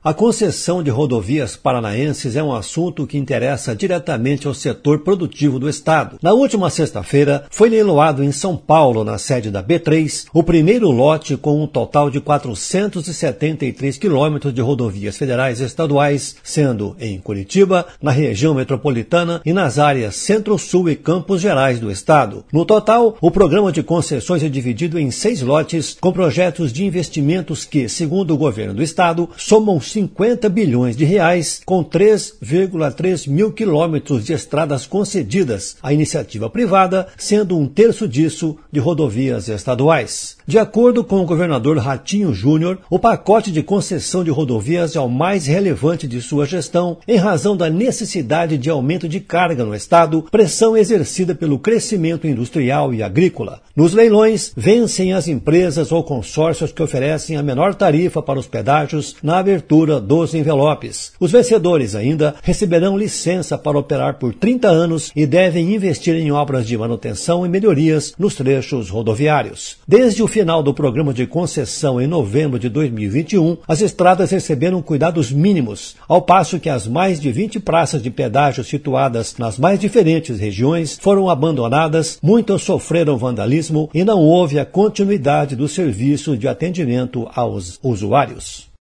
A concessão de rodovias paranaenses é um assunto que interessa diretamente ao setor produtivo do estado. Na última sexta-feira, foi leiloado em São Paulo, na sede da B3, o primeiro lote com um total de 473 quilômetros de rodovias federais e estaduais, sendo em Curitiba, na região metropolitana e nas áreas Centro-Sul e Campos Gerais do estado. No total, o programa de concessões é dividido em 6 lotes, com projetos de investimentos que, segundo o governo do estado, somam 50 bilhões de reais, com 3,3 mil quilômetros de estradas concedidas à iniciativa privada, sendo 1/3 disso de rodovias estaduais. De acordo com o governador Ratinho Júnior, o pacote de concessão de rodovias é o mais relevante de sua gestão, em razão da necessidade de aumento de carga no estado, pressão exercida pelo crescimento industrial e agrícola. Nos leilões, vencem as empresas ou consórcios que oferecem a menor tarifa para os pedágios na abertura dos envelopes. Os vencedores ainda receberão licença para operar por 30 anos e devem investir em obras de manutenção e melhorias nos trechos rodoviários. Desde o final do programa de concessão em novembro de 2021, as estradas receberam cuidados mínimos, ao passo que as mais de 20 praças de pedágio situadas nas mais diferentes regiões foram abandonadas, muitas sofreram vandalismo e não houve a continuidade do serviço de atendimento aos usuários.